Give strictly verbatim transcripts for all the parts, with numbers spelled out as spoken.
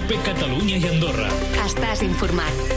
COPE Catalunya i Andorra. Estàs informat.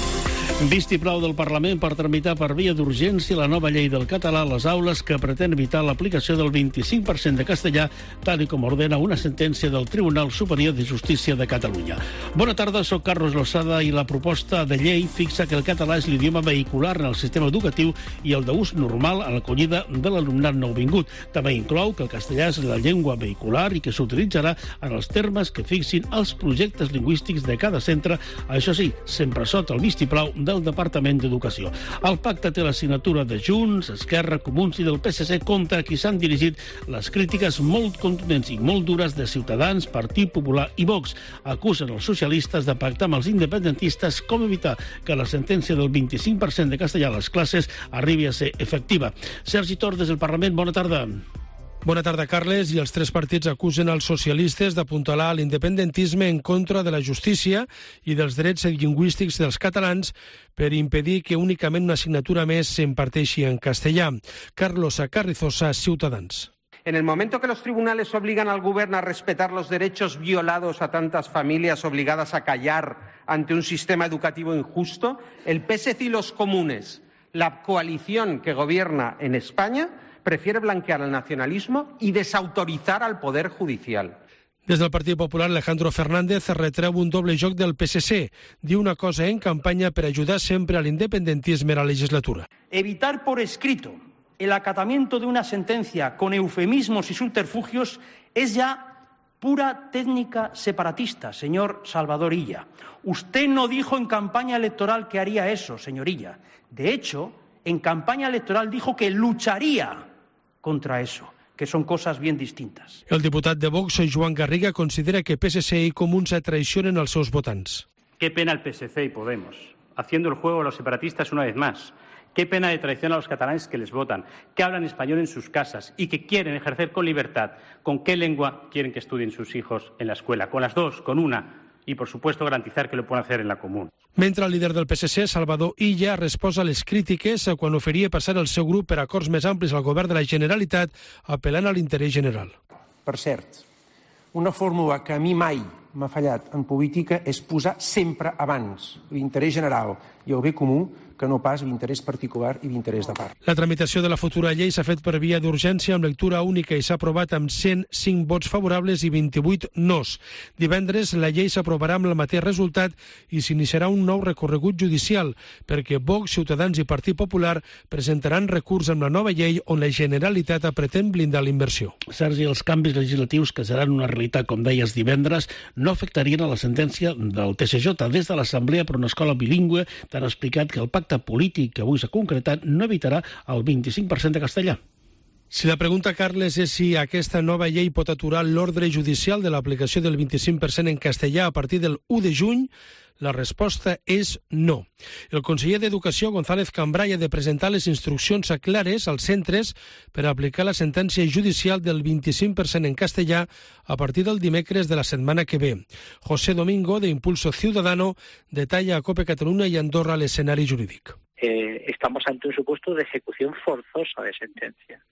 Vistiplau del Parlament per tramitar per via d'urgència la nova llei del català a les aules que pretén evitar l'aplicació del vint-i-cinc per cent de castellà, tal i com ordena una sentència del Tribunal Superior de Justícia de Catalunya. Bona tarda, soc Carlos Losada i la proposta de llei fixa que el català és l'idioma vehicular en el sistema educatiu i el d'ús normal en l'acollida de l'alumnat nouvingut. També inclou que el castellà és la llengua vehicular i que s'utilitzarà en els termes que fixin els projectes lingüístics de cada centre, això sí, sempre sota el vistiplau del Departament d'Educació. El pacte té la signatura de Junts, Esquerra, Comuns i del P S C, contra qui s'han dirigit les crítiques molt contundents i molt dures de Ciutadans, Partit Popular i Vox. Acusen els socialistes de pactar amb els independentistes com evitar que la sentència del vint-i-cinc per cent de castellà a les classes arribi a ser efectiva. Sergi Tor, des del Parlament, bona tarda. Bona tarda, Carles. I els tres partits acusen els socialistes d'apuntalar l'independentisme en contra de la justícia i dels drets lingüístics dels catalans per impedir que únicament una assignatura més s'imparteixi en castellà. Carlos Carrizosa, Ciutadans. En el momento que los tribunales obligan al gobierno a respetar los derechos violados a tantas familias obligadas a callar ante un sistema educativo injusto, el P S C y los comunes, la coalición que gobierna en España, prefiere blanquear el nacionalismo y desautorizar al Poder Judicial. Des del Partit Popular, Alejandro Fernández retreu un doble joc del P S C. Diu una cosa en campaña per ayudar siempre al independentisme a la legislatura. Evitar por escrito el acatamiento de una sentencia con eufemismos y subterfugios es ya pura técnica separatista, señor Salvador Illa. Usted no dijo en campaña electoral que haría eso, señor Illa. De hecho, en campaña electoral dijo que lucharía contra eso, que son cosas bien distintas. El diputat de Vox, Joan Garriga, considera que P S C i Comuns traicionen als seus votants. Qué pena el P S C y Podemos, haciendo el juego a los separatistas una vez más. Qué pena de traición a los catalanes que les votan, que hablan español en sus casas y que quieren ejercer con libertad. ¿Con qué lengua quieren que estudien sus hijos en la escuela? ¿Con las dos? ¿Con una? Y, por supuesto, garantizar que lo puedan hacer en la común. Mentre el líder del P S C, Salvador Illa, resposa a les crítiques quan oferia passar el seu grup per acords més amplis al govern de la Generalitat, apel·lant a l'interès general. Per cert, una fórmula que a mi mai m'ha fallat en política és posar sempre abans l'interès general i el bé comú que no pas l'interès particular i l'interès de part. La tramitació de la futura llei s'ha fet per via d'urgència amb lectura única i s'ha aprovat amb cent cinc vots favorables i vint-i-vuit nos. Divendres la llei s'aprovarà amb el mateix resultat i s'iniciarà un nou recorregut judicial perquè Vox, Ciutadans i Partit Popular presentaran recurs amb la nova llei on la Generalitat pretén blindar la inversió. Sergi, els canvis legislatius que seran una realitat, com deies, divendres, no afectarien a la sentència del T S J. Des de l'Assemblea per una Escola Bilingüe t'han explicat que el pacte polític que avui s'ha concretat no evitarà el vint-i-cinc per cent de castellà. Si la pregunta, Carles, és si aquesta nova llei pot aturar l'ordre judicial de l'aplicació del vint-i-cinc per cent en castellà a partir del u de juny, la resposta és no. El conseller d'Educació, González Cambray, ha de presentar les instruccions clares als centres per aplicar la sentència judicial del vint-i-cinc per cent en castellà a partir del dimecres de la setmana que ve. José Domingo, de Impulso Ciudadano, detalla a COPE Catalunya i Andorra l'escenari jurídic. Eh, estamos ante un supuesto de ejecución forzosa de sentencia.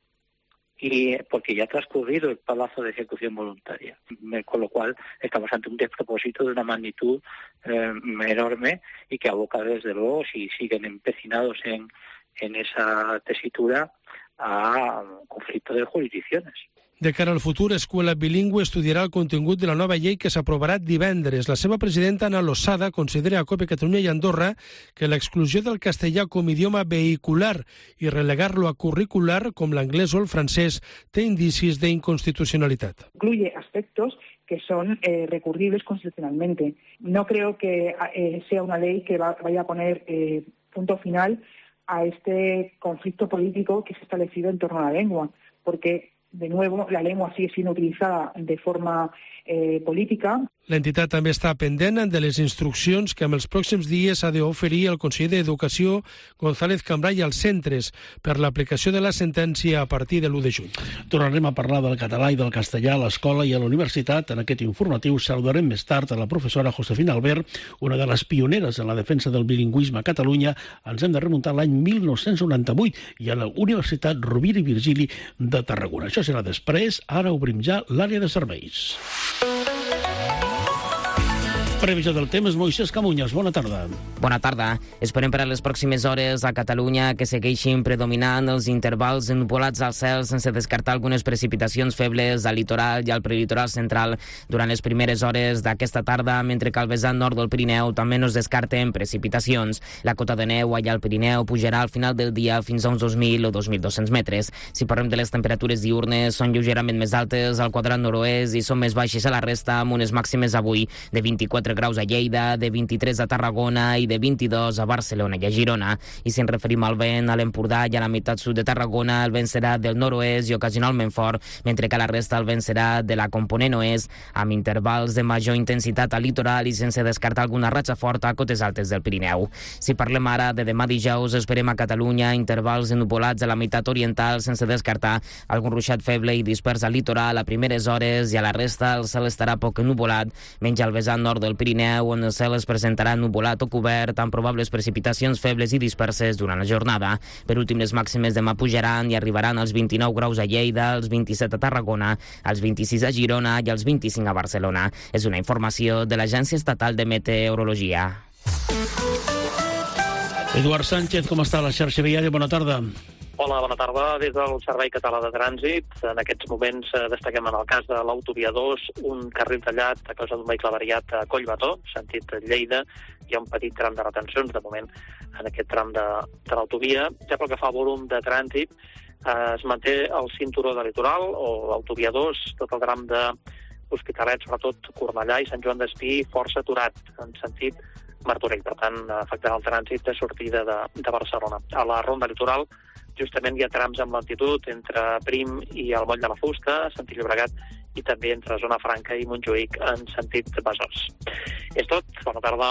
Y porque ya ha transcurrido el plazo de ejecución voluntaria, con lo cual estamos ante un despropósito de una magnitud eh, enorme y que aboca, desde luego, si siguen empecinados en, en esa tesitura, a un conflicto de jurisdicciones. De cara al futur, Escuela Bilingüe estudiarà el contingut de la nova llei que s'aprovarà divendres. La seva presidenta, Ana Losada, considera a COPE Catalunya i Andorra que l'exclusió del castellà com idioma vehicular i relegar-lo a curricular, com l'anglès o el francès, té indicis de inconstitucionalitat. Incluye aspectos que son eh, recurribles constitucionalmente. No creo que eh, sea una ley que va, vaya a poner eh, punto final a este conflicto político que se ha establecido en torno a la lengua, porque de nuevo, la lengua sigue siendo utilizada de forma eh, política. L'entitat també està pendent de les instruccions que en els pròxims dies ha d'oferir el conseller d'Educació, González Cambray, als centres per l'aplicació de la sentència a partir de l'u de juny. Tornarem a parlar del català i del castellà a l'escola i a la universitat. En aquest informatiu saludarem més tard a la professora Josefina Albert, una de les pioneres en la defensa del bilingüisme a Catalunya. Ens hem de remuntar a l'any mil nou-cents noranta-vuit i a la Universitat Rovira i Virgili de Tarragona. Això serà després. Ara obrim ja l'àrea de serveis. Previsió del temps, Moisés Camuñas. Bona tarda. Bona tarda. Esperem per a les pròximes hores a Catalunya que segueixin predominant els intervals ennuvolats al cel sense descartar algunes precipitacions febles al litoral i al prelitoral central durant les primeres hores d'aquesta tarda, mentre que al vessant nord del Pirineu també no es descarten precipitacions. La cota de neu allà al Pirineu pujarà al final del dia fins a uns dos mil o dos mil dos-cents metres. Si parlem de les temperatures diurnes, són lleugerament més altes al quadrant nord-oest i són més baixes a la resta, amb unes màximes avui de vint-i-quatre graus a Lleida, de vint-i-tres a Tarragona i de vint-i-dos a Barcelona i a Girona. I si ens referim al vent, a l'Empordà i a la meitat sud de Tarragona, el vent serà del nord-oest i ocasionalment fort, mentre que a la resta el vent serà de la component oest, amb intervals de major intensitat al litoral i sense descartar alguna ratxa forta a cotes altes del Pirineu. Si parlem ara de demà dijous, esperem a Catalunya intervals ennuvolats a la meitat oriental sense descartar algun ruixat feble i dispers al litoral a primeres hores, i a la resta el cel estarà poc ennuvolat, menys al vessant nord del Pirineu, on el cel es presentarà ennuvolat o cobert amb probables precipitacions febles i disperses durant la jornada. Per últim, les màximes demà pujaran i arribaran als vint-i-nou graus a Lleida, als vint-i-set a Tarragona, als vint-i-sis a Girona i als vint-i-cinc a Barcelona. És una informació de l'Agència Estatal de Meteorologia. Eduard Sánchez, com està la xarxa viària? Bona tarda. Hola, bona tarda. Des del Servei Català de Trànsit, en aquests moments destaquem en el cas de l'autovia dos un carril tallat a causa d'un vehicle avariat a Collbató, sentit Lleida. Hi ha un petit tram de retencions, de moment, en aquest tram de, de l'autovia. Ja pel que fa al volum de trànsit, eh, es manté el cinturó de litoral, o l'autovia dos, tot el tram de Hospitalet, sobretot Cornellà i Sant Joan d'Espí, força aturat, en sentit Martorell. Per tant, afectarà el trànsit de sortida de, de Barcelona. A la ronda litoral, justament hi ha trams amb lentitud entre Prim i el Moll de la Fusta, sentit Llobregat, i també entre Zona Franca i Montjuïc en sentit Besòs. És tot. Bona tarda.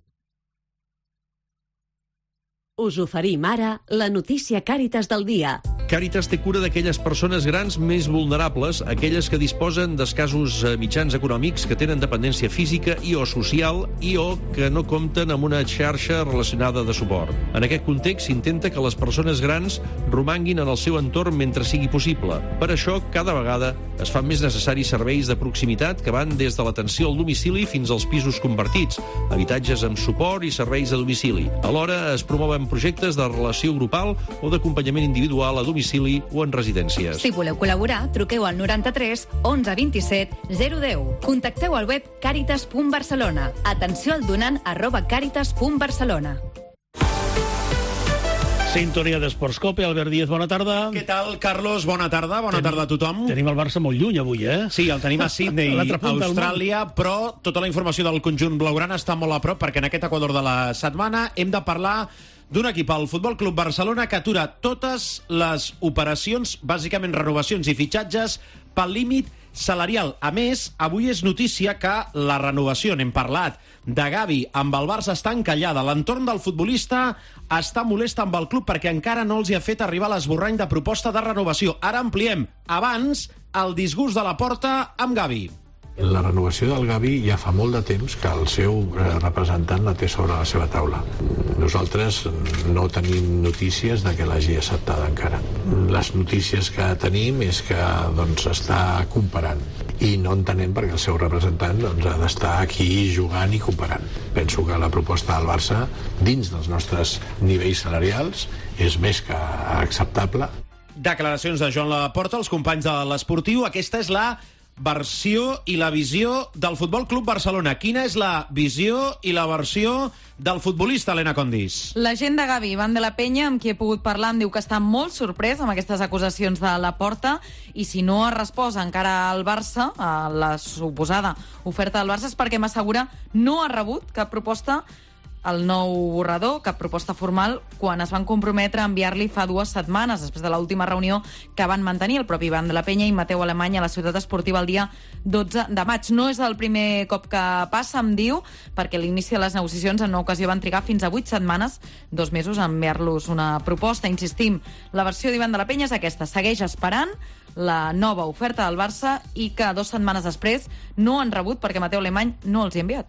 Us oferim ara la notícia Càritas del dia. Càritas té cura d'aquelles persones grans més vulnerables, aquelles que disposen d'escassos mitjans econòmics, que tenen dependència física i o social i o que no compten amb una xarxa relacionada de suport. En aquest context s'intenta que les persones grans romanguin en el seu entorn mentre sigui possible. Per això, cada vegada es fan més necessaris serveis de proximitat que van des de l'atenció al domicili fins als pisos convertits, habitatges amb suport i serveis a domicili. Alhora es promouen projectes de relació grupal o d'acompanyament individual a domicili o en residències. Si voleu col·laborar, truqueu al noranta-tres onze vint-i-set zero deu. Contacteu al web càritas punt barcelona. Atenció al donant arroba càritas punt barcelona. Sintonia d'Esports Cope. Albert Díez, bona tarda. Què tal, Carlos? Bona tarda. Bona Ten... tarda a tothom. Tenim el Barça molt lluny avui, eh? Sí, el tenim a Sydney, Austràlia, però tota la informació del conjunt blaugrana està molt a prop, perquè en aquest Equador de la setmana hem de parlar d'un equip, el Futbol Club Barcelona, que atura totes les operacions, bàsicament renovacions i fitxatges, pel límit salarial. A més, avui és notícia que la renovació, n'hem parlat, de Gavi amb el Barça està encallada. L'entorn del futbolista està molest amb el club perquè encara no els hi ha fet arribar l'esborrany de proposta de renovació. Ara ampliem. Abans, el disgust de la Porta amb Gavi. La renovació del Gavi ja fa molt de temps que el seu representant la té sobre la seva taula. Nosaltres no tenim notícies de que l'hagi acceptada encara. Les notícies que tenim és que doncs, està comparant i no entenem perquè el seu representant doncs, ha d'estar aquí jugant i comparant. Penso que la proposta del Barça, dins dels nostres nivells salarials, és més que acceptable. Declaracions de Joan Laporta, els companys de l'Esportiu. Aquesta és la versió i la visió del Futbol Club Barcelona. Quina és la visió i la versió del futbolista, Elena Condis? L'agent de Gavi, Ivan de la Peña, amb qui he pogut parlar, em diu que està molt sorprès amb aquestes acusacions de la Porta, i si no ha respost encara al Barça, a la suposada oferta del Barça, és perquè m'assegura no ha rebut cap proposta, el nou borrador, cap proposta formal, quan es van comprometre a enviar-li fa dues setmanes, després de l'última reunió que van mantenir el propi Ivan de la Peña i Mateu Alemany a la Ciutat Esportiva el dia dotze de maig. No és el primer cop que passa, em diu, perquè a l'inici de les negociacions en una ocasió van trigar fins a vuit setmanes, dos mesos, a enviar-los una proposta. Insistim, la versió d'Ivan de la Peña és aquesta: segueix esperant la nova oferta del Barça i que dues setmanes després no han rebut perquè Mateu Alemany no els hi ha enviat.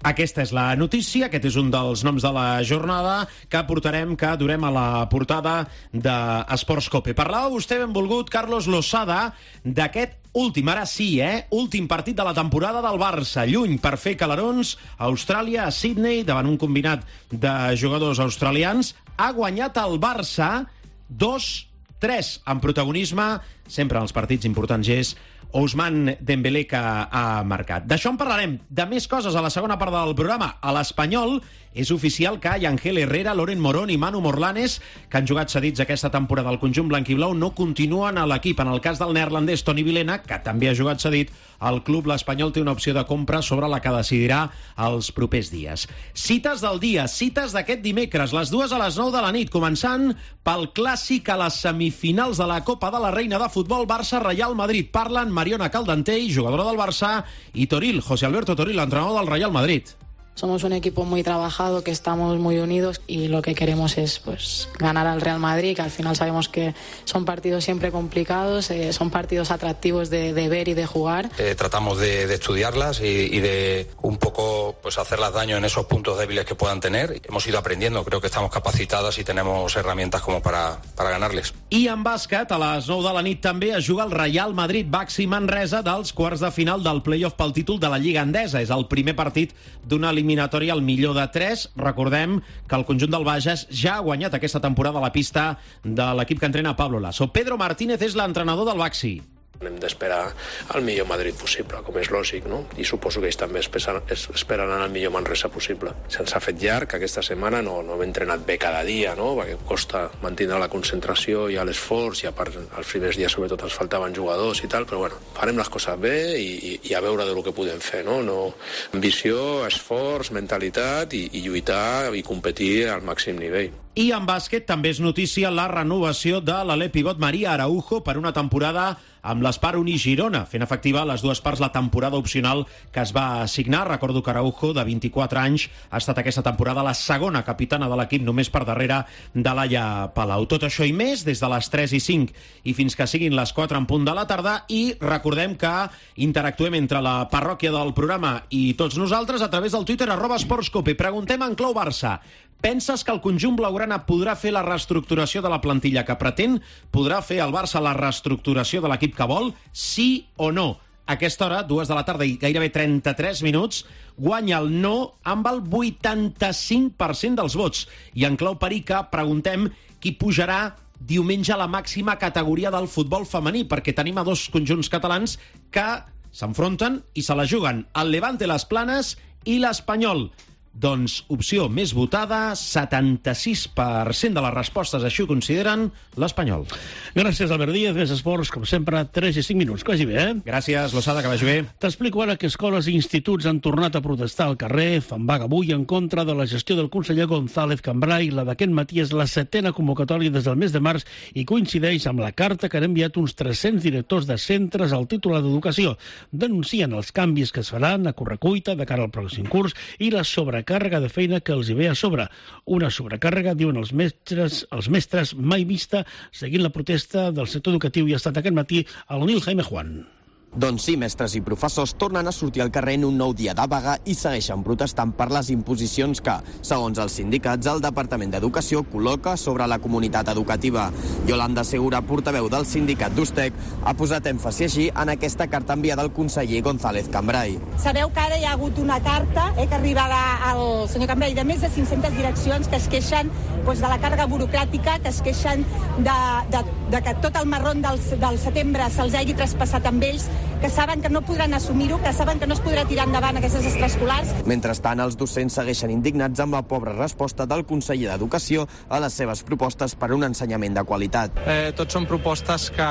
Aquesta és la notícia, aquest és un dels noms de la jornada que portarem, que durem a la portada d'Esports Cope. Parlava vostè, benvolgut, Carlos Losada, d'aquest últim, ara sí, eh? últim partit de la temporada del Barça. Lluny per fer calarons a Austràlia, a Sydney, davant un combinat de jugadors australians. Ha guanyat el Barça dos tres en protagonisme, sempre en els partits importants és Ousmane Dembélé, que ha marcat. D'això en parlarem, de més coses a la segona part del programa. A l'Espanyol és oficial que Ángel Herrera, Loren Morón i Manu Morlanes, que han jugat cedits aquesta temporada al conjunt blanquiblau, no continuen a l'equip. En el cas del neerlandès Toni Vilena, que també ha jugat cedit, el club l'Espanyol té una opció de compra sobre la que decidirà els propers dies. Cites del dia, cites d'aquest dimecres, les dues a les nou de la nit, començant pel clàssic a les semifinals de la Copa de la Reina de Futbol, Barça-Real Madrid. Parlen Mariona Caldentey, jugadora del Barça, i Toril, José Alberto Toril, entrenador del Real Madrid. Somos un equipo muy trabajado, que estamos muy unidos y lo que queremos es pues ganar al Real Madrid, que al final sabemos que son partidos siempre complicados, eh, son partidos atractivos de, de ver y de jugar. Eh, tratamos de, de estudiarlas y, y de un poco pues hacerlas daño en esos puntos débiles que puedan tener. Hemos ido aprendiendo, creo que estamos capacitadas y tenemos herramientas como para, para ganarles. I en bàsquet, a les nou de la nit també es juga el Real Madrid Baxi Manresa dels quarts de final del play-off pel títol de la Lliga Endesa. És el primer partit d'una eliminatòria al millor de tres. Recordem que el conjunt del Bages ja ha guanyat aquesta temporada a la pista de l'equip que entrena Pablo Lasso. Pedro Martínez és l'entrenador del Baxi. Hem d'esperar el millor Madrid possible, com és lògic, no? I suposo que ells també esperaran el millor Manresa possible. Se'ns ha fet llarg, aquesta setmana no, no hem entrenat bé cada dia, no? Perquè costa mantenir la concentració i l'esforç, i a part els primers dies sobretot ens faltaven jugadors i tal, però bueno, farem les coses bé i, i, i a veure de lo que podem fer, no? no ambició, esforç, mentalitat i, i lluitar i competir al màxim nivell. I en bàsquet també és notícia la renovació de l'alè pivot Maria Araujo per una temporada amb l'Espar Uni Girona, fent efectiva les dues parts la temporada opcional que es va assignar. Recordo que Araujo, de vint-i-quatre anys, ha estat aquesta temporada la segona capitana de l'equip, només per darrere de Laia Palau. Tot això i més des de les tres i cinc i fins que siguin les quatre en punt de la tarda, i recordem que interactuem entre la parròquia del programa i tots nosaltres a través del Twitter arroba esportscope. Preguntem en clau Barça: penses que el conjunt blaugrana podrà fer la reestructuració de la plantilla que pretén? Podrà fer el Barça la reestructuració de l'equip que vol? Sí o no? A aquesta hora, dues de la tarda i gairebé trenta-tres minuts, guanya el no amb el vuitanta-cinc per cent dels vots. I en clau Perica preguntem qui pujarà diumenge a la màxima categoria del futbol femení, perquè tenim a dos conjunts catalans que s'enfronten i se la juguen, el Levante Les Planes i l'Espanyol. Doncs opció més votada, setanta-sis per cent de les respostes així ho consideren, l'Espanyol. Gràcies, Albert Díaz. Més esports, com sempre, tres i cinc minuts. Que vagi bé, eh? Gràcies, Losada, que vagi bé. T'explico ara que escoles i instituts han tornat a protestar al carrer, fan vaga avui en contra de la gestió del conseller González Cambray. La d'aquest matí és la setena convocatòria des del mes de març i coincideix amb la carta que han enviat uns tres-cents directors de centres al titular d'Educació. Denuncien els canvis que es faran a correcuita de cara al pròxim curs i la sobrecàrrega càrrega de feina que els hi ve a sobre. Una sobrecàrrega, diuen els mestres, els mestres mai vista, seguint la protesta del sector educatiu. I ha estat aquest matí el Nil Jaime Juan. Doncs sí, mestres i professors tornen a sortir al carrer en un nou dia de vaga i segueixen protestant per les imposicions que, segons els sindicats, el Departament d'Educació col·loca sobre la comunitat educativa. Yolanda Segura, portaveu del sindicat d'Ustec, ha posat èmfasi així en aquesta carta enviada al conseller González Cambray. Sabeu que ara hi ha hagut una carta eh, que arribava al senyor Cambray de més de cinc-centes direccions que es queixen doncs, de la càrrega burocràtica, que es queixen de, de, de que tot el marrón del, del setembre se'ls hagi traspassat amb ells, que saben que no podran assumir-ho, que saben que no es podrà tirar endavant aquestes extraescolars. Mentrestant, els docents segueixen indignats amb la pobra resposta del conseller d'Educació a les seves propostes per a un ensenyament de qualitat. Eh, tots són propostes que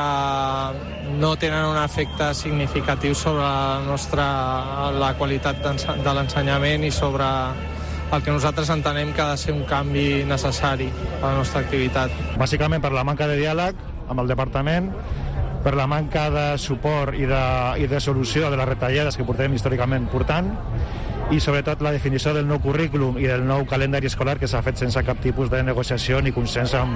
no tenen un efecte significatiu sobre la, nostra, la qualitat de l'ensenyament i sobre el que nosaltres entenem que ha de ser un canvi necessari a la nostra activitat. Bàsicament per la manca de diàleg amb el departament, per la manca de suport i de, i de solució de les retallades que portem històricament portant, i sobretot la definició del nou currículum i del nou calendari escolar que s'ha fet sense cap tipus de negociació ni consens amb,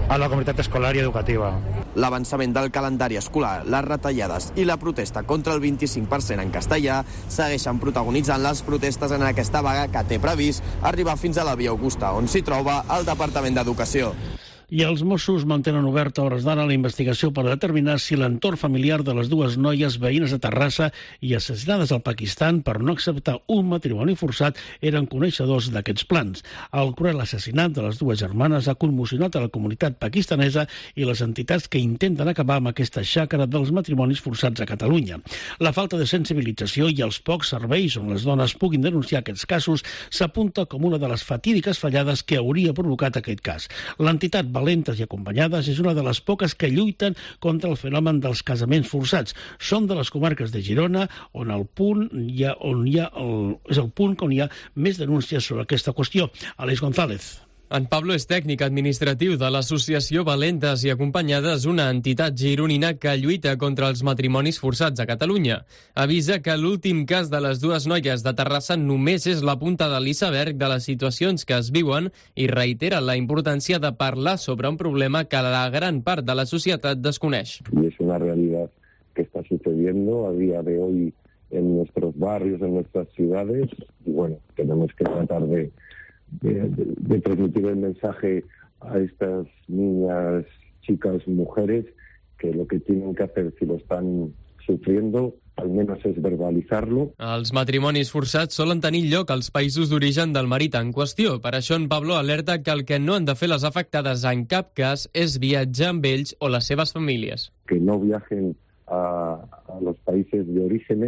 a la comunitat escolar i educativa. L'avançament del calendari escolar, les retallades i la protesta contra el vint-i-cinc per cent en castellà segueixen protagonitzant les protestes en aquesta vaga que té previst arribar fins a la Via Augusta, on s'hi troba el Departament d'Educació. I els Mossos mantenen oberta a hores d'ara la investigació per determinar si l'entorn familiar de les dues noies veïnes de Terrassa i assassinades al Pakistan per no acceptar un matrimoni forçat eren coneixedors d'aquests plans. El cruel assassinat de les dues germanes ha commocionat a la comunitat pakistanesa i les entitats que intenten acabar amb aquesta xàcara dels matrimonis forçats a Catalunya. La falta de sensibilització i els pocs serveis on les dones puguin denunciar aquests casos s'apunta com una de les fatídiques fallades que hauria provocat aquest cas. L'entitat Valentes i Acompanyades és una de les poques que lluiten contra el fenomen dels casaments forçats. Són de les comarques de Girona, on el punt hi ha, on hi ha el, és el punt on hi ha més denúncies sobre aquesta qüestió. Aleix González. En Pablo és tècnic administratiu de l'associació Valentes i Acompanyades, una entitat gironina que lluita contra els matrimonis forçats a Catalunya. Avisa que l'últim cas de les dues noies de Terrassa només és la punta de l'iceberg de les situacions que es viuen i reitera la importància de parlar sobre un problema que la gran part de la societat desconeix. Y es una realidad que está sucediendo a día de hoy en nuestros barrios, en nuestras ciudades, y bueno, tenemos que tratar de De, de, de transmitir el mensaje a estas niñas, chicas, mujeres, que lo que tienen que hacer si lo están sufriendo, al menos es verbalizarlo. Els matrimonis forçats solen tenir lloc als països d'origen del marit en qüestió. Per això en Pablo alerta que el que no han de fer les afectades en cap cas és viatjar amb ells o les seves famílies. Que no viajen a, a los países de orígenes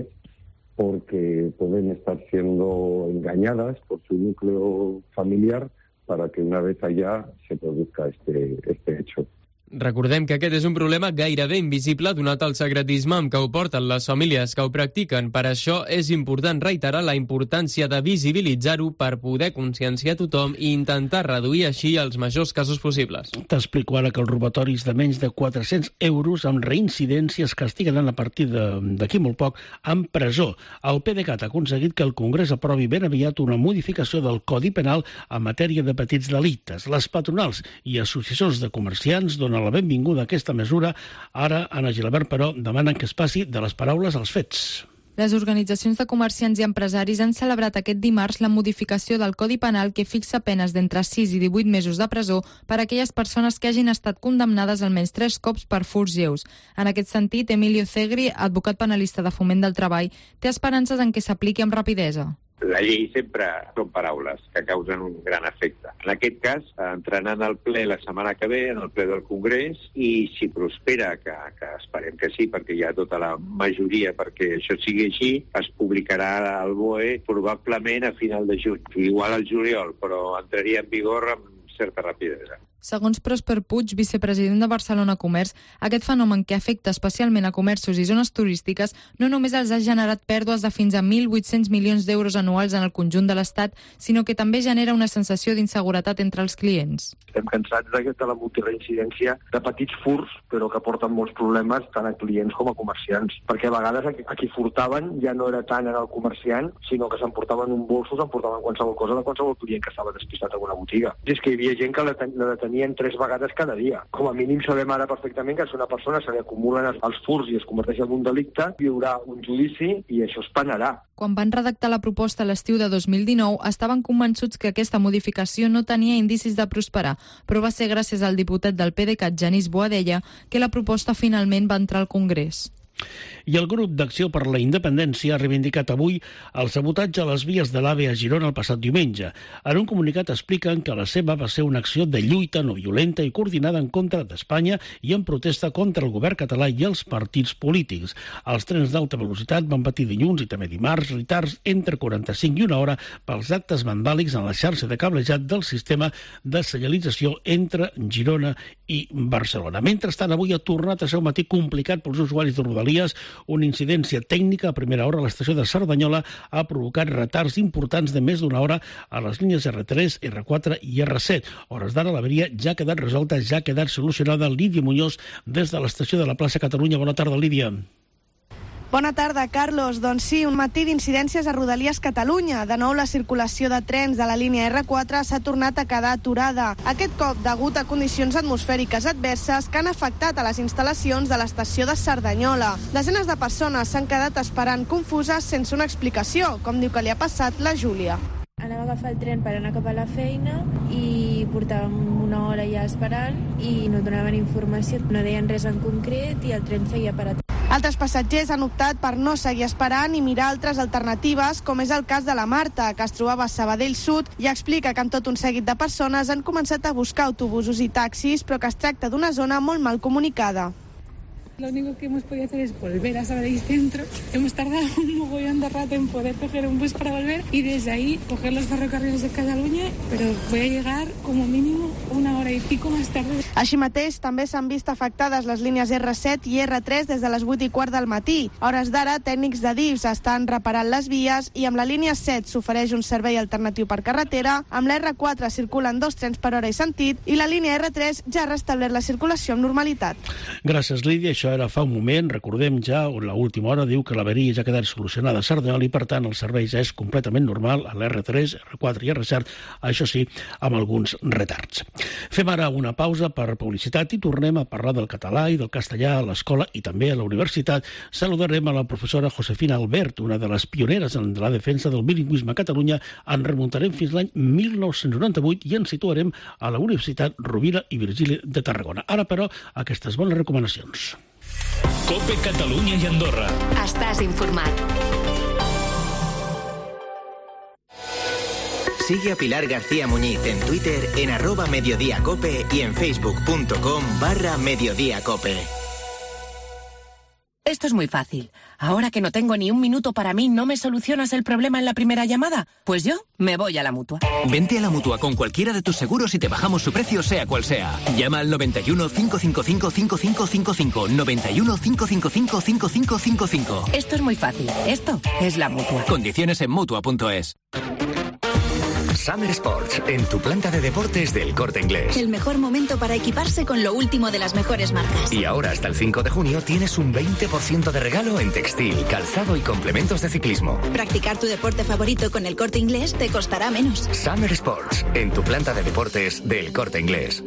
porque pueden estar siendo engañadas por su núcleo familiar para que una vez allá se produzca este, este hecho. Recordem que aquest és un problema gairebé invisible donat el secretisme amb què ho porten les famílies que ho practiquen. Per això és important reiterar la importància de visibilitzar-ho per poder conscienciar tothom i intentar reduir així els majors casos possibles. T'explico ara que els robatoris de menys de quatre-cents euros amb reincidència es castigaran a partir d'aquí molt poc amb presó. El PDeCAT ha aconseguit que el Congrés aprovi ben aviat una modificació del Codi Penal en matèria de petits delictes. Les patronals i associacions de comerciants donen la benvinguda a aquesta mesura. Ara, Anna Gilabert, però, demanen que es passi de les paraules als fets. Les organitzacions de comerciants i empresaris han celebrat aquest dimarts la modificació del Codi Penal que fixa penes d'entre sis i divuit mesos de presó per a aquelles persones que hagin estat condemnades almenys tres cops per furts lleus. En aquest sentit, Emilio Cegri, advocat penalista de Foment del Treball, té esperances en què s'apliqui amb rapidesa. La llei sempre són paraules que causen un gran efecte. En aquest cas, entraran al ple la setmana que ve, en el ple del Congrés, i si prospera, que, que esperem que sí, perquè hi ha tota la majoria perquè això sigui així, es publicarà al B O E probablement a final de juny, igual al juliol, però entraria en vigor amb certa rapidesa. Segons Prosper Puig, vicepresident de Barcelona Comerç, aquest fenomen que afecta especialment a comerços i zones turístiques no només els ha generat pèrdues de fins a mil vuit-cents milions d'euros anuals en el conjunt de l'Estat, sinó que també genera una sensació d'inseguretat entre els clients. Estem cansats de la multireincidència de petits furts, però que porten molts problemes tant a clients com a comerciants, perquè a vegades a qui furtaven ja no era tant en el comerciant, sinó que s'emportaven un bolso, s'emportaven qualsevol cosa de qualsevol client que estava despistat a una botiga. És que hi havia gent que la, ten la tenien tres vegades cada dia. Com a mínim sabem ara perfectament que si una persona se li acumulen els furts i es converteix en un delicte, hi haurà un judici i això es penarà. Quan van redactar la proposta a l'estiu de dos mil dinou, estaven convençuts que aquesta modificació no tenia indicis de prosperar, però va ser gràcies al diputat del PDeCAT, Genís Boadella, que la proposta finalment va entrar al Congrés. I el grup d'Acció per la Independència ha reivindicat avui el sabotatge a les vies de l'AVE a Girona el passat diumenge. En un comunicat expliquen que la seva va ser una acció de lluita no violenta i coordinada en contra d'Espanya i en protesta contra el govern català i els partits polítics. Els trens d'alta velocitat van patir dilluns i també dimarts retards entre quaranta-cinc i una hora pels actes vandàlics en la xarxa de cablejat del sistema de senyalització entre Girona i Barcelona. Mentrestant, avui ha tornat a ser un matí complicat pels usuaris de Rodalies. Una incidència tècnica a primera hora a l'estació de Cerdanyola ha provocat retards importants de més d'una hora a les línies erre tres, erre quatre i erre set. Hores d'ara l'avaria ja ha quedat resolta, ja ha quedat solucionada. Lídia Muñoz, des de l'estació de la plaça Catalunya. Bona tarda, Lídia. Bona tarda, Carlos. Doncs sí, un matí d'incidències a Rodalies Catalunya. De nou, la circulació de trens de la línia erre quatre s'ha tornat a quedar aturada. Aquest cop, degut a condicions atmosfèriques adverses que han afectat a les instal·lacions de l'estació de Cerdanyola. Desenes de persones s'han quedat esperant confuses sense una explicació, com diu que li ha passat la Júlia. Anava a agafar el tren per anar cap a la feina i portàvem una hora ja esperant i no donaven informació, no deien res en concret i el tren seguia parat. Altres passatgers han optat per no seguir esperant i mirar altres alternatives, com és el cas de la Marta, que es trobava a Sabadell Sud i explica que amb tot un seguit de persones han començat a buscar autobusos i taxis, però que es tracta d'una zona molt mal comunicada. Lo único que hemos podido hacer es volver a Sabadell Centro. Hemos tardado un mogollón de rato en poder coger un bus para volver y desde ahí coger los ferrocarriles de Catalunya, pero voy a llegar como mínimo una hora y pico más tarde. Així mateix, també s'han vist afectades les línies erre set i erre tres des de les vuit i quart del matí. A hores d'ara, tècnics de D I F S estan reparant les vies i amb la línia set s'ofereix un servei alternatiu per carretera, amb la erre quatre circulen dos trens per hora i sentit i la línia erre tres ja ha restablert la circulació amb normalitat. Gràcies, Lídia. Això era fa un moment, recordem ja, on l'última hora diu que l'averia ja ha quedat solucionada a Cerdanyola i, per tant, el servei ja és completament normal a l'erre tres, erre quatre i erre set, això sí, amb alguns retards. Fem ara una pausa per publicitat i tornem a parlar del català i del castellà a l'escola i també a la universitat. Saludarem a la professora Josefina Albert, una de les pioneres en la defensa del bilingüisme a Catalunya. En remuntarem fins l'any mil nou-cents noranta-vuit i ens situarem a la Universitat Rovira i Virgili de Tarragona. Ara, però, aquestes bones recomanacions. COPE Catalunya i Andorra. Estàs informat. Sigue a Pilar García Muñiz en Twitter en arroba mediodíacope y en facebook.com barra mediodíacope. Esto es muy fácil. Ahora que no tengo ni un minuto para mí, ¿no me solucionas el problema en la primera llamada? Pues yo me voy a la Mutua. Vente a la Mutua con cualquiera de tus seguros y te bajamos su precio sea cual sea. Llama al noventa y uno, cinco cinco cinco, cinco cinco cinco cinco, noventa y uno, cinco cinco cinco, cinco cinco cinco cinco. Esto es muy fácil. Esto es la Mutua. Condiciones en Mutua punto es. Summer Sports, en tu planta de deportes del Corte Inglés. El mejor momento para equiparse con lo último de las mejores marcas. Y ahora hasta el cinco de junio tienes un veinte por ciento de regalo en textil, calzado y complementos de ciclismo. Practicar tu deporte favorito con el Corte Inglés te costará menos. Summer Sports, en tu planta de deportes del Corte Inglés.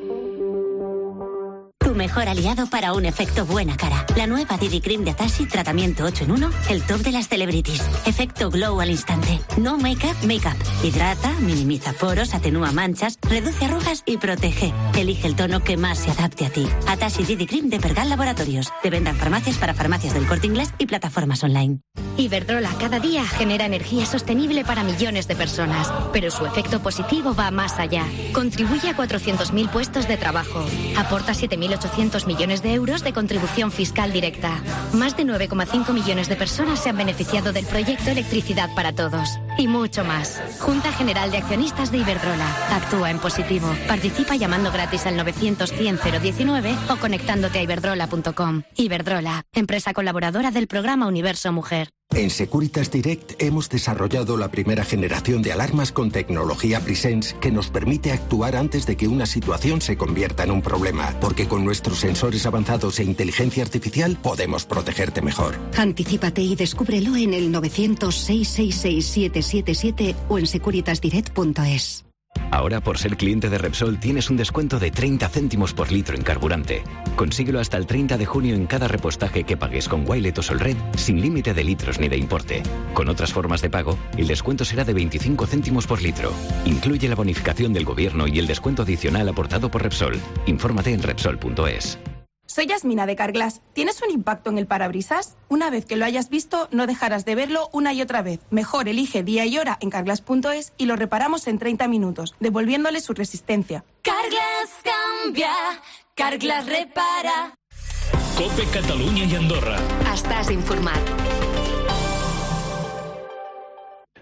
Tu mejor aliado para un efecto buena cara. La nueva D D Cream de Atashi, tratamiento ocho en uno, el top de las celebrities. Efecto glow al instante. No make-up, make-up. Hidrata, minimiza poros, atenúa manchas, reduce arrugas y protege. Elige el tono que más se adapte a ti. Atashi D D Cream de Pergal Laboratorios. De venta en farmacias para farmacias del Corte Inglés y plataformas online. Iberdrola cada día genera energía sostenible para millones de personas, pero su efecto positivo va más allá. Contribuye a cuatrocientos mil puestos de trabajo. Aporta siete mil ochocientos millones de euros de contribución fiscal directa. Más de nueve coma cinco millones de personas se han beneficiado del proyecto Electricidad para Todos. Y mucho más. Junta General de Accionistas de Iberdrola. Actúa en positivo. Participa llamando gratis al novecientos cien cero diecinueve o conectándote a iberdrola punto com. Iberdrola, empresa colaboradora del programa Universo Mujer. En Securitas Direct hemos desarrollado la primera generación de alarmas con tecnología Presence que nos permite actuar antes de que una situación se convierta en un problema, porque con nuestros sensores avanzados e inteligencia artificial podemos protegerte mejor. Anticípate y descúbrelo en el novecientos, seiscientos sesenta y seis, siete siete siete o en securitas direct punto es. Ahora, por ser cliente de Repsol, tienes un descuento de treinta céntimos por litro en carburante. Consíguelo hasta el treinta de junio en cada repostaje que pagues con Wilet o Solred, sin límite de litros ni de importe. Con otras formas de pago, el descuento será de veinticinco céntimos por litro. Incluye la bonificación del gobierno y el descuento adicional aportado por Repsol. Infórmate en Repsol punto es. Soy Yasmina de Carglass. ¿Tienes un impacto en el parabrisas? Una vez que lo hayas visto, no dejarás de verlo una y otra vez. Mejor elige día y hora en Carglass punto es y lo reparamos en treinta minutos, devolviéndole su resistencia. Carglass cambia, Carglass repara. COPE Catalunya i Andorra. Estàs informat.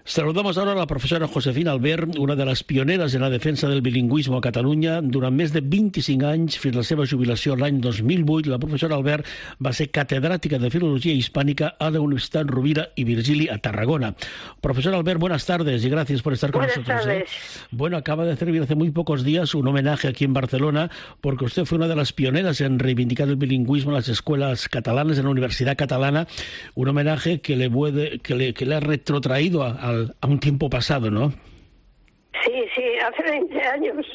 Saludamos ahora a la profesora Josefina Albert, una de les pioneres en la defensa del bilingüisme a Catalunya. Durant més de vint-i-cinc anys, fins la seva jubilació l'any dos mil vuit, la professora Albert va ser catedrática de Filología Hispánica a la Universidad Rovira y Virgili a Tarragona. Profesora Albert, buenas tardes y gracias por estar con buenas nosotros. Buenas ¿eh? tardes. Bueno, acaba de hacer hace muy pocos días un homenaje aquí en Barcelona porque usted fue una de las pioneras en reivindicar el bilingüismo en las escuelas catalanas, en la Universidad Catalana. Un homenaje que le, puede, que le, que le ha retrotraído a, a a un tiempo pasado, ¿no? Sí, sí, hace veinte años.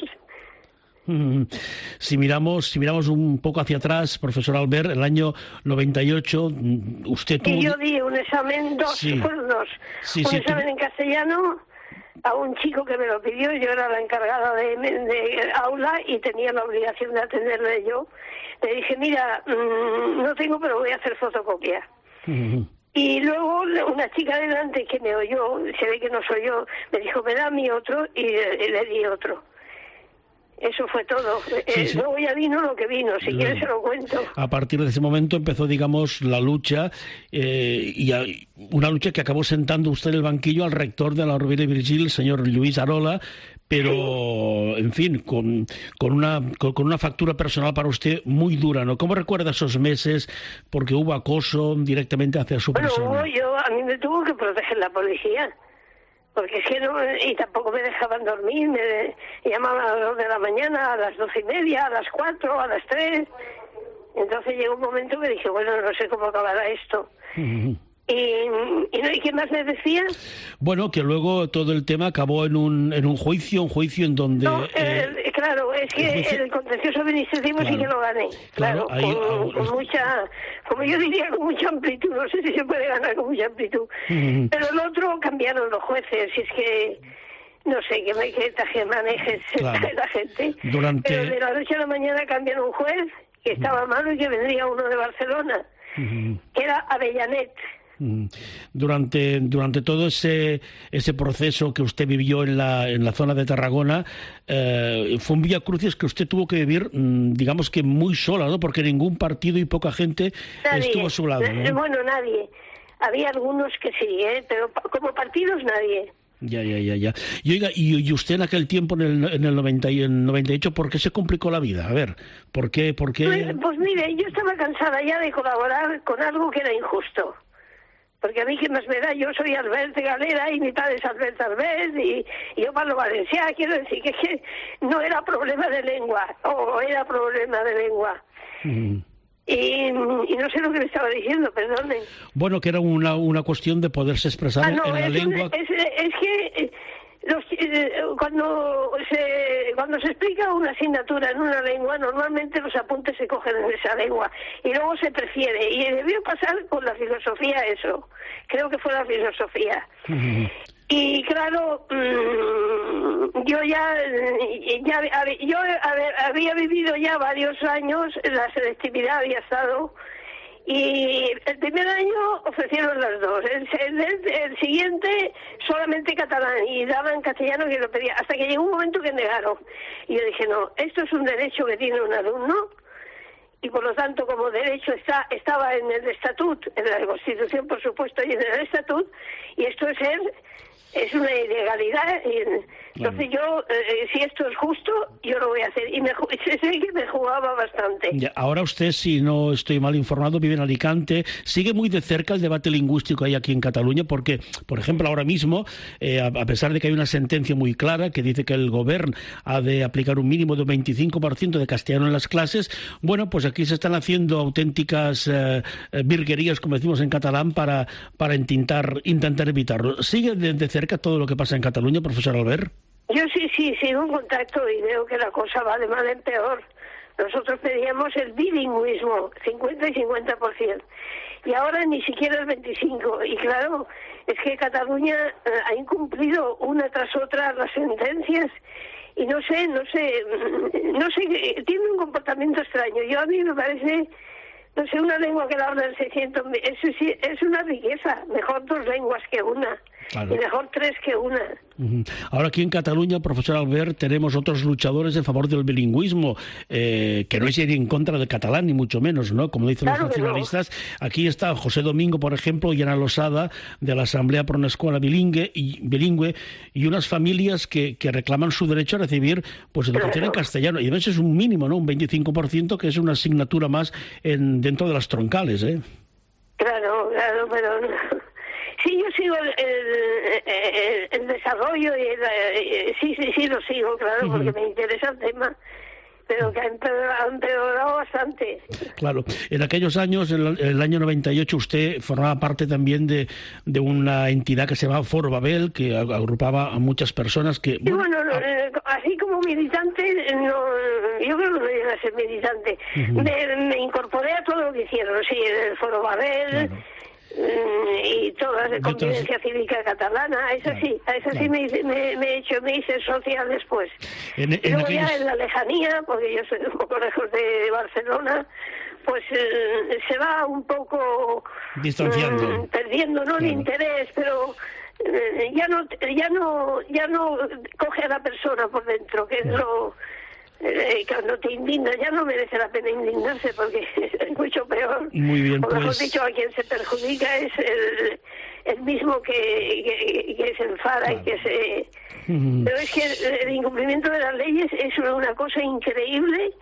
Si miramos, si miramos un poco hacia atrás, profesor Albert, el año noventa y ocho, usted tuvo... Y yo di un examen, dos, sí. fueron dos. Sí, un sí, examen tú... en castellano a un chico que me lo pidió, yo era la encargada de, de aula y tenía la obligación de atenderle yo. Le dije, mira, mmm, no tengo, pero voy a hacer fotocopia. Uh-huh. Y luego una chica delante que me oyó, se ve que no soy yo, me dijo, me da a mí otro, y le, le di otro. Eso fue todo. Sí, eh, sí. Luego ya vino lo que vino, si Luego, quieres se lo cuento. A partir de ese momento empezó, digamos, la lucha, eh, y a, una lucha que acabó sentando usted en el banquillo al rector de la Rovira y Virgili, el señor Lluís Arola, pero, sí. en fin, con, con, una, con, con una factura personal para usted muy dura, ¿no? ¿Cómo recuerda esos meses? Porque hubo acoso directamente hacia su bueno, persona. Bueno, yo, a mí me tuvo que proteger la policía. Porque es que no, y tampoco me dejaban dormir, me llamaban a las dos de la mañana, a las doce y media, a las cuatro, a las tres. Entonces llegó un momento que dije, bueno, no sé cómo acabará esto. Uh-huh. Y, y, ¿Y qué más me decía? Bueno, que luego todo el tema acabó en un en un juicio, un juicio en donde... No, eh, eh, claro, es que el, juicio... el contencioso administrativo claro. sí que lo gané. Claro, claro ahí, con, ahí, con mucha, como yo diría, con mucha amplitud. No sé si se puede ganar con mucha amplitud. Uh-huh. Pero el otro cambiaron los jueces, y es que... No sé, que, me, que taje manejes claro. la gente. Durante... Pero de la noche a la mañana cambian un juez, que estaba malo y que vendría uno de Barcelona, uh-huh. que era Avellanet. Durante, durante todo ese, ese proceso que usted vivió en la, en la zona de Tarragona, eh, fue un vía crucis que usted tuvo que vivir, digamos que muy sola, ¿no? Porque ningún partido y poca gente nadie, estuvo a su lado, ¿no? Bueno, nadie. Había algunos que sí, ¿eh? Pero como partidos nadie. Ya, ya, ya, ya. Y oiga, y, y usted en aquel tiempo, en el, en el noventa y noventa y ocho, ¿por qué se complicó la vida? A ver, ¿por qué? Por qué... Pues, pues mire, yo estaba cansada ya de colaborar con algo que era injusto. Porque a mí, ¿qué más me da? Yo soy Albert de Galera y mi padre es Albert Albert y, y yo parlo valenciano. Quiero decir que, que no era problema de lengua, o era problema de lengua. Mm. Y, y no sé lo que me estaba diciendo, perdonen. Bueno, que era una, una cuestión de poderse expresar ah, no, en la es lengua... Un, es, es que... Los, eh, cuando se cuando se explica una asignatura en una lengua, normalmente los apuntes se cogen en esa lengua y luego se prefiere, y debió pasar con la filosofía eso, creo que fue la filosofía. Uh-huh. Y claro, mmm, yo ya, ya yo había vivido ya varios años, la selectividad había estado. Y el primer año ofrecieron las dos, el, el, el siguiente solamente catalán y daban castellano que lo pedía, hasta que llegó un momento que negaron. Y yo dije, no, esto es un derecho que tiene un alumno y por lo tanto como derecho está estaba en el estatuto, en la Constitución por supuesto y en el estatuto, y esto es el... Es una ilegalidad. Entonces yo, eh, si esto es justo, yo lo voy a hacer. Y me, sé que me jugaba bastante. Ya, ahora usted, si no estoy mal informado, vive en Alicante. ¿Sigue muy de cerca el debate lingüístico ahí aquí en Cataluña? Porque, por ejemplo, ahora mismo, eh, a, a pesar de que hay una sentencia muy clara que dice que el gobierno ha de aplicar un mínimo de un veinticinco por ciento de castellano en las clases, bueno, pues aquí se están haciendo auténticas eh, virguerías, como decimos en catalán, para, para intentar, intentar evitarlo. ¿Sigue de, de cerca todo lo que pasa en Cataluña, profesor Albert? Yo sí, sí, sigo en contacto y veo que la cosa va de mal en peor. Nosotros pedíamos el bilingüismo, cincuenta y cincuenta por ciento, y ahora ni siquiera el veinticinco. Y claro, es que Cataluña eh, ha incumplido una tras otra las sentencias y no sé, no sé, no sé, tiene un comportamiento extraño. Yo a mí me parece, no sé, una lengua que la hablan seiscientos, es, es una riqueza, mejor dos lenguas que una. Claro. Y mejor tres que una. Uh-huh. Ahora aquí en Cataluña, profesor Albert, tenemos otros luchadores en favor del bilingüismo, eh, que no es ir en contra del catalán, ni mucho menos, ¿no? Como dicen claro los nacionalistas. No. Aquí está José Domingo, por ejemplo, y Ana Losada, de la Asamblea por una Escuela Bilingüe, y, bilingüe, y unas familias que, que reclaman su derecho a recibir pues educación claro. en castellano. Y a veces es un mínimo, ¿no? Un veinticinco por ciento, que es una asignatura más en, dentro de las troncales, ¿eh? Claro, claro, pero... Sí, yo sigo el, el, el, el desarrollo y el, el, sí, sí, sí lo sigo, claro, uh-huh. porque me interesa el tema, pero que ha empeorado, ha empeorado bastante. Claro, en aquellos años, en el, en el año noventa y ocho, usted formaba parte también de, de una entidad que se llamaba Foro Babel, que agrupaba a muchas personas que... Sí, bueno, no, a... así como militante, no, yo creo que no llegué a ser militante. Uh-huh. Me, me incorporé a todo lo que hicieron, sí, el Foro Babel... Claro. Y todas de convivencia cívica catalana, eso claro, sí, a eso claro. sí me, me, me he hecho, me hice social después. En, en y luego aquellos... ya en la lejanía, porque yo soy un poco lejos de Barcelona, pues eh, se va un poco distanciando, eh, perdiendo no claro. el interés, pero eh, ya no, ya no, ya no coge a la persona por dentro, que claro. es lo Eh, cuando te indignas, ya no merece la pena indignarse porque es mucho peor. Muy bien, o mejor pues... dicho, a quien se perjudica es el, el mismo que, que, que se enfada claro. y que se... Mm. Pero es que el incumplimiento de las leyes es una cosa increíble.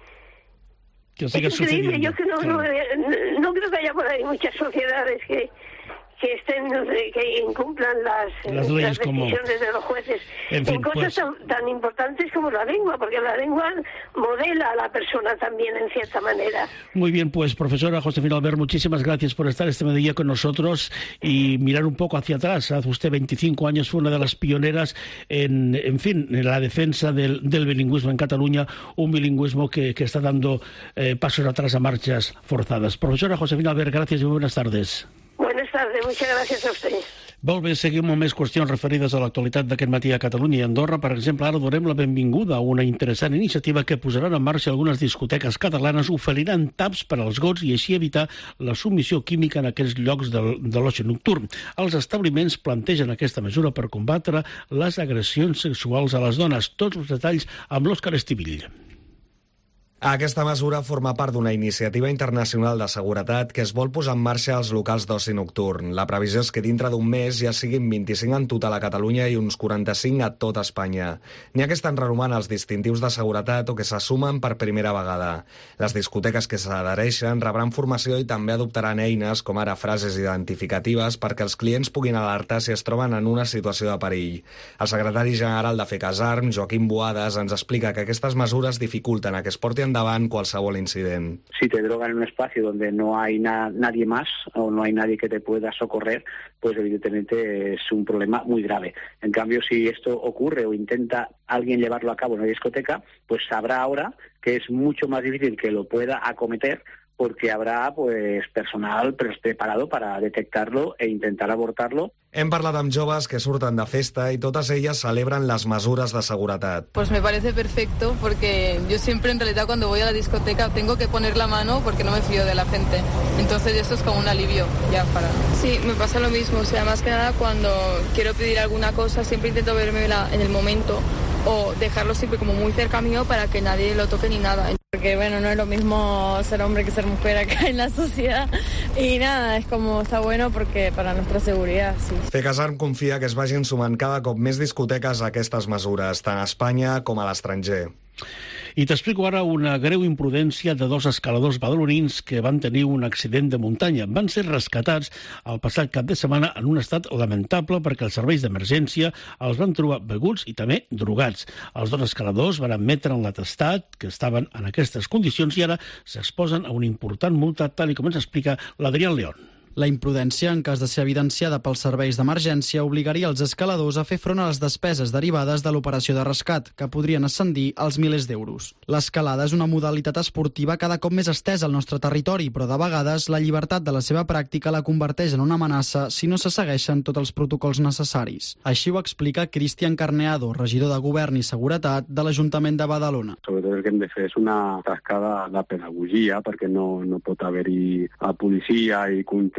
Que siga es increíble, sucediendo. yo que no, claro. no, no creo que haya por ahí muchas sociedades que... que estén que incumplan las, las, leyes las decisiones como... de los jueces en, fin, en cosas pues... tan, tan importantes como la lengua, porque la lengua modela a la persona también en cierta manera. Muy bien, pues profesora Josefina Albert, muchísimas gracias por estar este mediodía con nosotros y mirar un poco hacia atrás. Hace usted veinticinco años fue una de las pioneras en, en fin, en la defensa del, del bilingüismo en Cataluña, un bilingüismo que, que está dando eh, pasos atrás a marchas forzadas. Profesora Josefina Albert, gracias y muy buenas tardes. Buenas tardes, muchas gràcies a vostè. Molt bé, seguim amb més qüestions referides a l'actualitat d'aquest matí a Catalunya i Andorra. Per exemple, ara donem la benvinguda a una interessant iniciativa que posaran en marxa algunes discoteques catalanes, oferiran taps per als gots i així evitar la submissió química en aquests llocs de, de l'oci nocturn. Els establiments plantegen aquesta mesura per combatre les agressions sexuals a les dones. Tots els detalls amb l'Òscar Estivill. Aquesta mesura forma part d'una iniciativa internacional de seguretat que es vol posar en marxa als locals d'oci nocturn. La previsió és que dintre d'un mes ja siguin vint-i-cinc en total a Catalunya i uns quaranta-cinc a tot Espanya. N'hi ha que estan renovant els distintius de seguretat o que s'assumen per primera vegada. Les discoteques que s'adhereixen rebran formació i també adoptaran eines com ara frases identificatives perquè els clients puguin alertar si es troben en una situació de perill. El secretari general de FECASARM, Joaquim Boades, ens explica que aquestes mesures dificulten a que es porti endavant cualsevol incident. Si te drogan en un espacio donde no hay na nadie más o no hay nadie que te pueda socorrer, pues evidentemente es un problema muy grave. En cambio, si esto ocurre o intenta alguien llevarlo a cabo en una discoteca, pues sabrá ahora que es mucho más difícil que lo pueda acometer porque habrá pues personal preparado para detectarlo e intentar abortarlo. Hem parlat amb joves que surten de festa y todas ellas celebran las mesures de seguretat. Pues me parece perfecto porque yo siempre en realidad cuando voy a la discoteca tengo que poner la mano porque no me fío de la gente. Entonces esto es como un alivio ya para... Sí, me pasa lo mismo. O sea, más que nada cuando quiero pedir alguna cosa siempre intento verme en el momento o dejarlo siempre como muy cerca mío para que nadie lo toque ni nada. Porque bueno, no es lo mismo ser hombre que ser mujer acá en la sociedad y nada, es como está bueno porque para nuestra seguridad, sí. FECASARM confia que es vagin sumant cada cop més discoteques a aquestes mesures, tant a Espanya com a l'estranger. I t'explico ara una greu imprudència de dos escaladors badalonins que van tenir un accident de muntanya. Van ser rescatats el passat cap de setmana en un estat lamentable perquè els serveis d'emergència els van trobar beguts i també drogats. Els dos escaladors van admetre en l'atestat que estaven en aquestes condicions i ara s'exposen a una important multa, tal i com ens explica l'Adrián León. La imprudència, en cas de ser evidenciada pels serveis d'emergència, obligaria els escaladors a fer front a les despeses derivades de l'operació de rescat, que podrien ascendir als milers d'euros. L'escalada és una modalitat esportiva cada cop més estesa al nostre territori, però de vegades la llibertat de la seva pràctica la converteix en una amenaça si no se segueixen tots els protocols necessaris. Així ho explica Cristian Carneado, regidor de Govern i Seguretat de l'Ajuntament de Badalona. Sobretot el que hem de fer és una tasca de, de pedagogia, perquè no, no pot haver-hi policia i control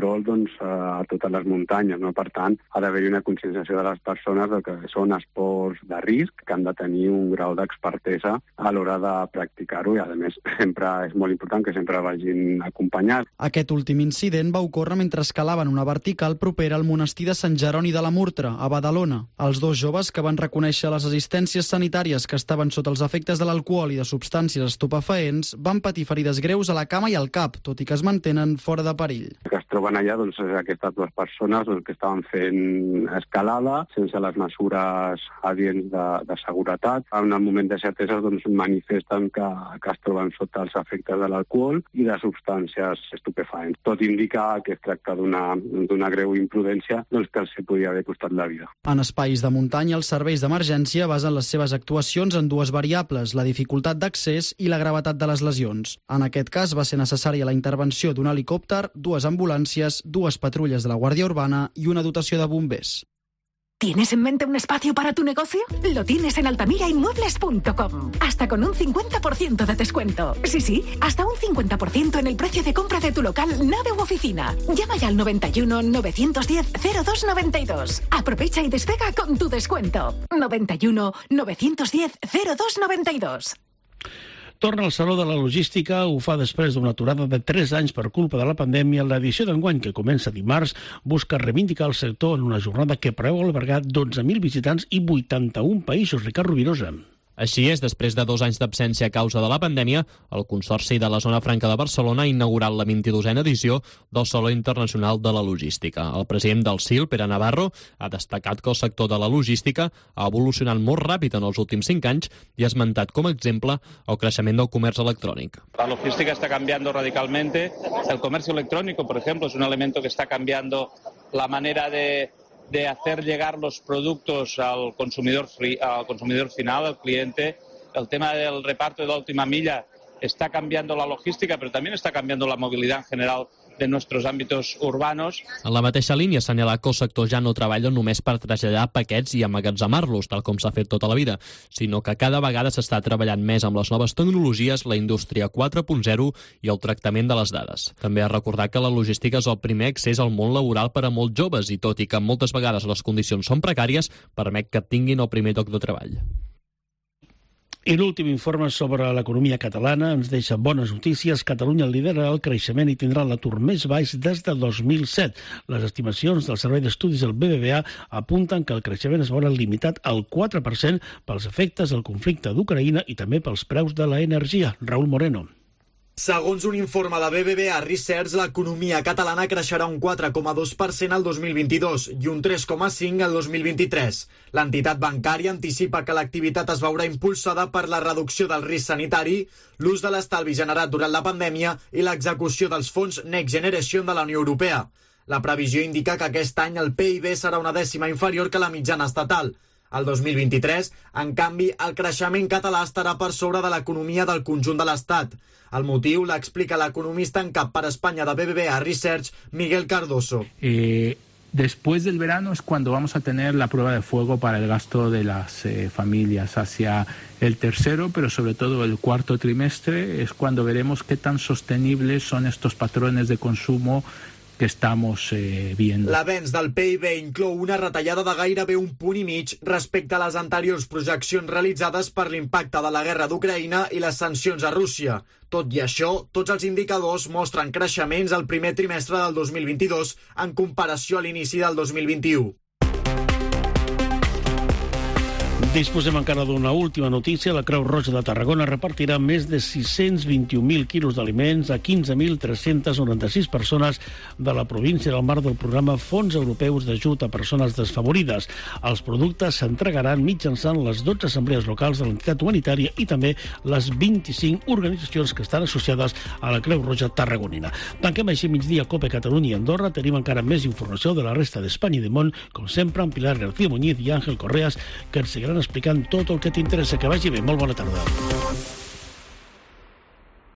control doncs, a totes les muntanyes. No? Per tant, ha d'haver-hi una conscienciació de les persones del que són esports de risc, que han de tenir un grau d'expertesa a l'hora de practicar-ho i, a més, sempre és molt important que sempre vagin acompanyats. Aquest últim incident va ocórrer mentre escalaven una vertical propera al monestir de Sant Jeroni de la Murtra, a Badalona. Els dos joves, que van reconèixer les assistències sanitàries que estaven sota els efectes de l'alcohol i de substàncies estupefaents, van patir ferides greus a la cama i al cap, tot i que es mantenen fora de perill. Que es troben allà doncs, aquestes dues persones doncs, que estaven fent escalada sense les mesures adients de, de seguretat. En el moment de certesa doncs, manifesten que, que es troben sota els efectes de l'alcohol i de substàncies estupefaents. Tot indica que es tracta d'una d'una greu imprudència doncs, que els podia haver costat la vida. En espais de muntanya, els serveis d'emergència basen les seves actuacions en dues variables, la dificultat d'accés i la gravetat de les lesions. En aquest cas va ser necessària la intervenció d'un helicòpter, dues ambulàncies, dues patrulles de la Guàrdia Urbana i una dotació de bombers. ¿Tienes en mente un espacio para tu negocio? Lo tienes en altamira inmuebles punto com. Hasta con un cincuenta por ciento de descuento. Sí, sí, hasta un cincuenta por ciento en el precio de compra de tu local, nave u oficina. Llama ya al noventa y uno, novecientos diez, cero dos noventa y dos. Aprovecha y despega con tu descuento. noventa y uno, novecientos diez, cero dos noventa y dos. Torna al Saló de la Logística, ho fa després d'una aturada de tres anys per culpa de la pandèmia. L'edició d'enguany, que comença dimarts, busca reivindicar el sector en una jornada que preveu albergar dotze mil visitants i vuitanta-un països. Ricard Rovirosa. Així és, després de dos anys d'absència a causa de la pandèmia, el Consorci de la Zona Franca de Barcelona ha inaugurat la vint-i-dosena edició del Saló Internacional de la Logística. El president del S I L, Pere Navarro, ha destacat que el sector de la logística ha evolucionat molt ràpid en els últims cinc anys i ha esmentat com a exemple el creixement del comerç electrònic. La logística está cambiando radicalmente. El comercio electrónico, por ejemplo, es un elemento que está cambiando la manera de de hacer llegar los productos al consumidor, al consumidor final, al cliente. El tema del reparto de la última milla está cambiando la logística, pero también está cambiando la movilidad en general de nuestros ámbitos urbanos. En la mateixa línia assenyala que el sector ja no treballa només per traslladar paquets i emmagatzemar-los, tal com s'ha fet tota la vida, sinó que cada vegada s'està treballant més amb les noves tecnologies, la indústria quatre punt zero i el tractament de les dades. També ha recordat que la logística és el primer accés al món laboral per a molts joves i, tot i que moltes vegades les condicions són precàries, permet que tinguin el primer lloc de treball. I l'últim informe sobre l'economia catalana ens deixa bones notícies. Catalunya liderarà el creixement i tindrà l'atur més baix des de dos mil set. Les estimacions del Servei d'Estudis del B B V A apunten que el creixement es veurà limitat al quatre per cent pels efectes del conflicte d'Ucraïna i també pels preus de l'energia. Raúl Moreno. Segons un informe de B B V A Research, l'economia catalana creixerà un quatre coma dos per cent al dos mil vint-i-dos i un tres coma cinc al dos mil vint-i-tres. L'entitat bancària anticipa que l'activitat es veurà impulsada per la reducció del risc sanitari, l'ús de l'estalvi generat durant la pandèmia i l'execució dels fons Next Generation de la Unió Europea. La previsió indica que aquest any el P I B serà una dècima inferior que la mitjana estatal. El dos mil vint-i-tres, en canvi, el creixement català estarà per sobre de l'economia del conjunt de l'Estat. El motiu l'explica l'economista en cap per Espanya de B B V A Research, Miguel Cardoso. Eh, después del verano es cuando vamos a tener la prueba de fuego para el gasto de las eh, familias. Hacia el tercero, pero sobre todo el cuarto trimestre, es cuando veremos qué tan sostenibles son estos patrones de consumo que estamos eh, viendo. L'avenç del P I B inclou una retallada de gairebé un punt i mig respecte a les anteriors projeccions realitzades per l'impacte de la guerra d'Ucraïna i les sancions a Rússia. Tot i això, tots els indicadors mostren creixements al primer trimestre del dos mil vint-i-dos en comparació a l'inici del dos mil vint-i-u. Disposem encara d'una última notícia. La Creu Roja de Tarragona repartirà més de sis-cents vint-i-un mil quilos d'aliments a quinze mil tres-cents noranta-sis persones de la província del marc del programa Fons Europeus d'Ajut a Persones Desfavorides. Els productes s'entregaran mitjançant les dotze assemblees locals de l'entitat humanitària i també les vint-i-cinc organitzacions que estan associades a la Creu Roja tarragonina. Tanquem així migdia Cope Catalunya i Andorra. Tenim encara més informació de la resta d'Espanya i de món, com sempre, amb Pilar García Muñiz i Àngel Correas, que ens seguiran explicant tot el que t'interessa. Que vagi bé. Molt bona tarda.